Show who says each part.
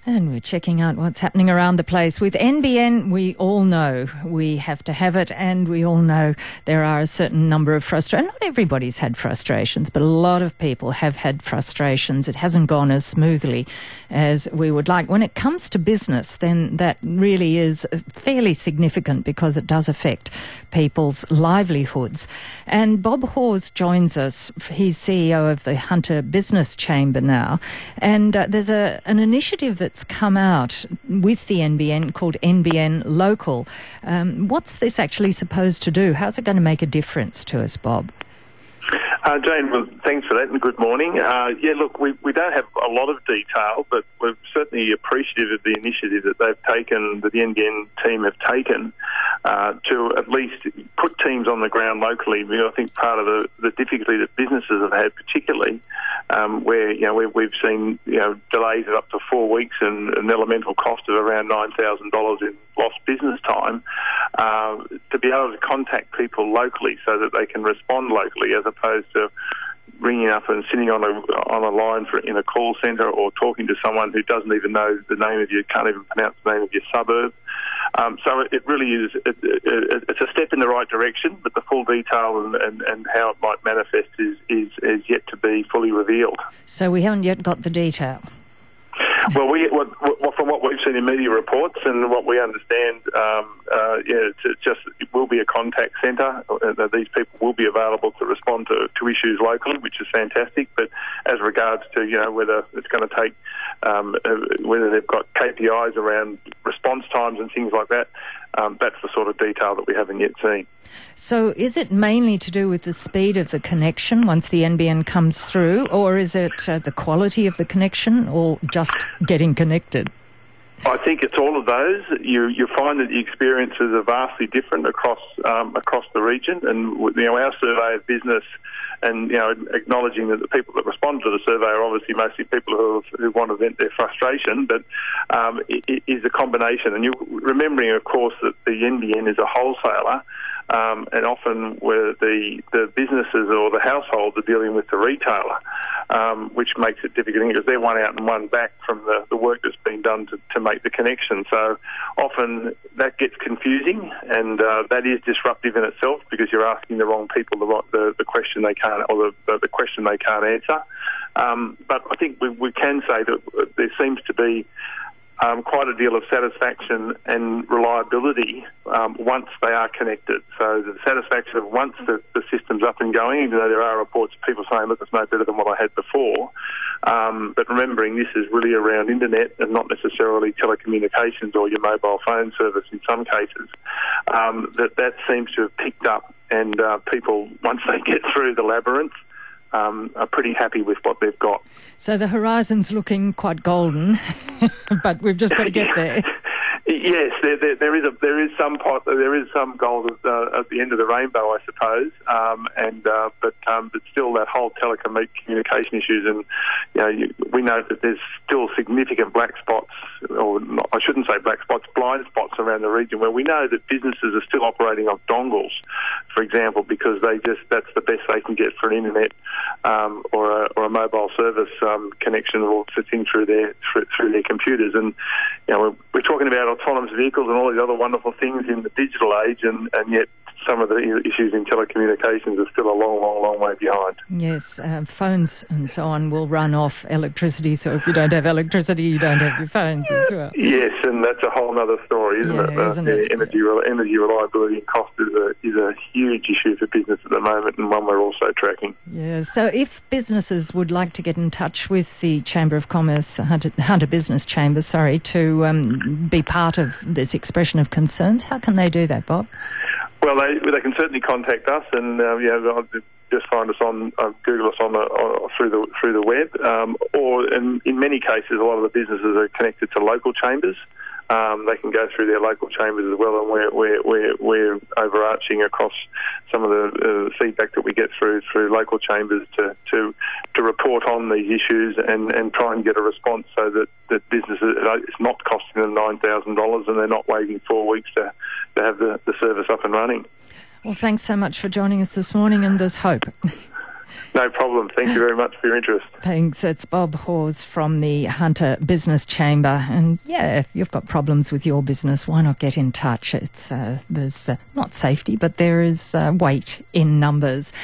Speaker 1: And we're checking out what's happening around the place. With NBN, we all know we have to have it, and we all know there are a certain number of frustrations. Not everybody's had frustrations, but a lot of people have had frustrations. It hasn't gone as smoothly as we would like. When it comes to business, then that really is fairly significant because it does affect people's livelihoods. And Bob Hawes joins us. He's CEO of the Hunter Business Chamber now. And there's an initiative that's come out with the NBN called NBN Local. What's this actually supposed to do? How's it going to make a difference to us, Bob?
Speaker 2: Jane, well, thanks for that and good morning. Look, we don't have a lot of detail, but we're certainly appreciative of the initiative that they've taken, that the NBN team have taken, to at least put teams on the ground locally. I think part of the difficulty that businesses have had, particularly where we've seen delays of up to 4 weeks and an elemental cost of around $9,000 in lost business time, to be able to contact people locally so that they can respond locally, as opposed to ringing up and sitting on a line in a call centre or talking to someone who doesn't even know the name of can't even pronounce the name of your suburb. So it really is, it's a step in the right direction, but the full detail and how it might manifest is yet to be fully revealed.
Speaker 1: So we haven't yet got the detail.
Speaker 2: Well, from what we've seen in media reports and what we understand, it will be a contact centre. These people will be available to respond to issues locally, which is fantastic. But as regards to whether it's going to take, whether they've got KPIs around response times and things like that, that's the sort of detail that we haven't yet seen.
Speaker 1: So is it mainly to do with the speed of the connection once the NBN comes through, or is it the quality of the connection, or just getting connected?
Speaker 2: I think it's all of those. You find that the experiences are vastly different across the region, and our survey of business, and acknowledging that the people that respond to the survey are obviously mostly people who want to vent their frustration, but it is a combination. And you're remembering, of course, that the NBN is a wholesaler, and often where the businesses or the households are dealing with the retailer, which makes it difficult because they're one out and one back from the work that's been done to make the connection. So often that gets confusing, and that is disruptive in itself because you're asking the wrong people the question they can't, or the question they can't answer. But I think we can say that there seems to be quite a deal of satisfaction and reliability once they are connected. So the satisfaction of once the system's up and going, even though there are reports of people saying, look, it's no better than what I had before. But remembering this is really around internet and not necessarily telecommunications or your mobile phone service in some cases, that seems to have picked up, and people, once they get through the labyrinth, are pretty happy with what they've got. So
Speaker 1: the horizon's looking quite golden, but we've just got to get there.
Speaker 2: Yes, there is some gold at the end of the rainbow, I suppose, but still that whole telecommunication issues, and we know that there's still significant black spots, or not, I shouldn't say black spots, blind spots around the region where we know that businesses are still operating off dongles, for example, because that's the best they can get for an internet or a mobile service connection or thing through their computers. And we're talking about autonomous vehicles and all these other wonderful things in the digital age, and yet some of the issues in telecommunications are still a long way behind.
Speaker 1: Yes, phones and so on will run off electricity, so if you don't have electricity, you don't have your phones as well.
Speaker 2: Yes, and that's a whole other story, isn't it? Energy reliability and cost is a huge issue for business at the moment, and one we're also tracking.
Speaker 1: Yes, so if businesses would like to get in touch with the Chamber of Commerce, the Hunter Business Chamber, to be part of this expression of concerns, how can they do that, Bob?
Speaker 2: Well, they can certainly contact us, and just find us on Google us through the web, or in many cases, a lot of the businesses are connected to local chambers. They can go through their local chambers as well, and we're overarching across some of the feedback that we get through local chambers to report on these issues and try and get a response so that businesses, it's not costing them $9,000 and they're not waiting 4 weeks to have the service up and running.
Speaker 1: Well, thanks so much for joining us this morning, and there's hope.
Speaker 2: No problem. Thank you very much for your interest.
Speaker 1: Thanks. It's Bob Hawes from the Hunter Business Chamber. And yeah, if you've got problems with your business, why not get in touch? It's there's not safety, but there is weight in numbers.